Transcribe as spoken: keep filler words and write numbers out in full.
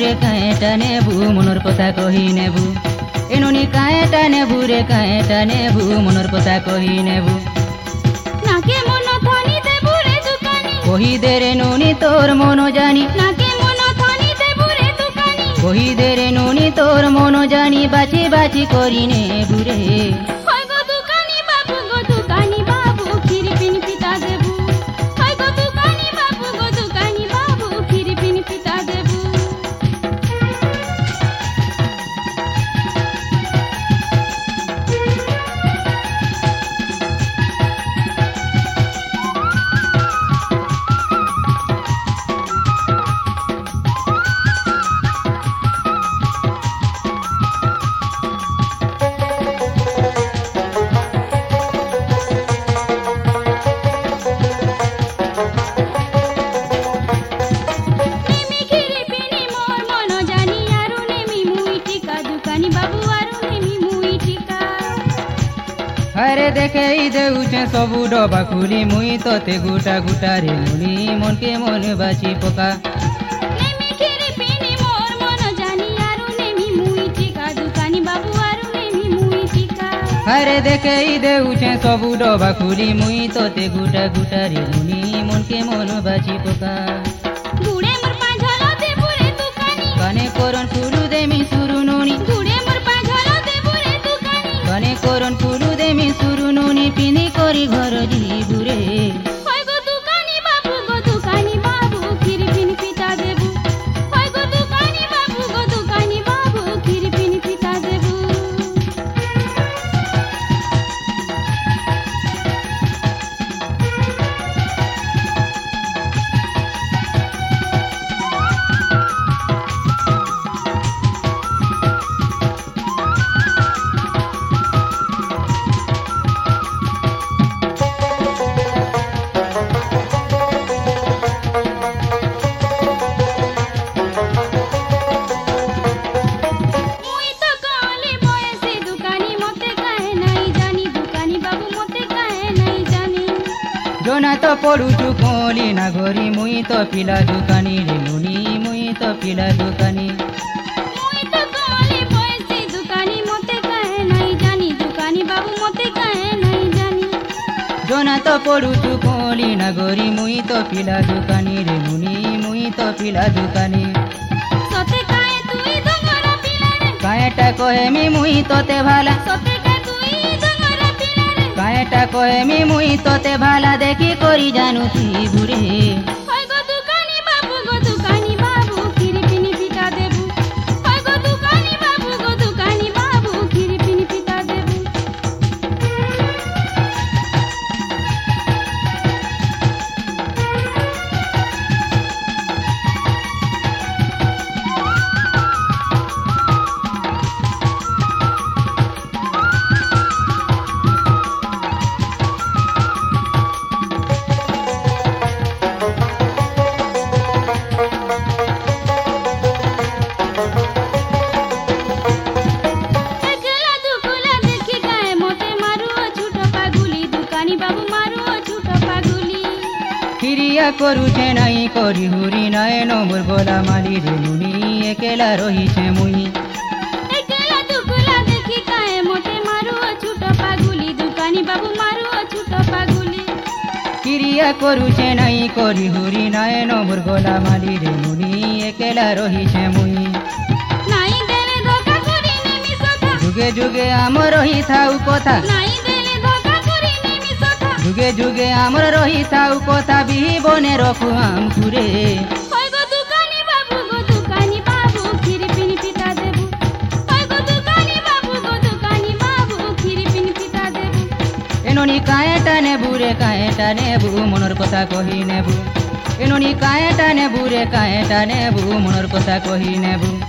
रे काएटा नेबू मनर कथा कहि नेबू एनुनी काएटा नेबू रे काएटा नेबू मनर कथा कहि नेबू नाके मन थानी देबू रे दुकानी कहि दे रे नुनी तोर मन जानी नाके मन थानी देबू रे दुकानी कहि दे रे नुनी तोर मन जानी बाची बाची करि नेबू रे होय गो दुकानी बाबू गो दुकानी बाबू खीर पिन पिता देबू होय गो दुकानी बाबू गो दुकानी बाबू खीर पिन पिता देबू अरे देखे देउछे सबू डबा खुली मुई तोते गुटा गुटा रे मुनी मन के मन बाची पका नेमी खीरी पिनी मोर मन जानी आरु नेमी मुई टिका दुकानी बाबू आरु नेमी मुई टिका अरे देखे देउछे सबू डबा खुली मुई तोते गुटा गुटा रे मुनी मन के मन बाची पका गुड़े मोर पांझलो देबू रे दुकानी कने कोरन फुलु देमी सुरु नुनी गुड़े मोर पांझलो देबू रे दुकानी कने कोरन फुलु देमी सुरु नुनी पिनी करी घर जीबू रे होय गो दुकानी बाबू गो दुकानी बाबू खीर पिन पिता देबू होय गो दुकानी बाबू गो दुकानी बाबू खीर पिन पिता देबू जोना तो पड़ुचु कोली ना गोरी मुई तो पिला दुकानी रे मुनी मुई तो पिला दुकानी मुई तो कोली पैसे दुकानी मते काहे नहीं जानी दुकानी बाबू मते काहे नहीं जानी जोना तो पड़ुचु कोली ना गोरी मुई तो पिला दुकानी रे मुनी मुई तो पिला दुकानी सते काहे तुई दंगरा पिला रे काएटा कहेमी मुई तोते भाला सते काहे तुई दंगरा पिला रे काएटा कहेमी मुई तोते भाला देखी करी जानू थी बुरे होय गो दुकानी बाबू गो दुकानी बाबू खीर पिनी पिता देबू होय गो दुकानी बाबू गो दुकानी बाबू खीर पिनी पिता देबू खिरिया करुछे नहीं करी हुरी नए नंबर बोला माली रे मुनी एकेला रही छे मुई एकेला दुकुला देखी काहे मोते मारू छूट पागुली दुकानी बाबू मारू छूट पागुली खिरिया करुछे नहीं करी हुरी नए नंबर बोला माली रे मुनी एकेला रही छे मुई नाई देले धोखा करी नेमी सखा जुगे जुगे आमर रही थाउ कथा नाई देले धोखा करी नेमी सखा जुगे जुगे आमर रही थाउ कथा भी बने रखु आम पुरे होय गो दुकानी बाबू गो दुकानी बाबू खीर पिन पिता देबू होय गो दुकानी बाबू गो दुकानी बाबू खीर पिन पिता देबू एनोनी काएटा नेबू रे काएटा नेबू मनर कथा कहि नेबू एनोनी काएटा नेबू रे काएटा नेबू मनर कथा कहि नेबू।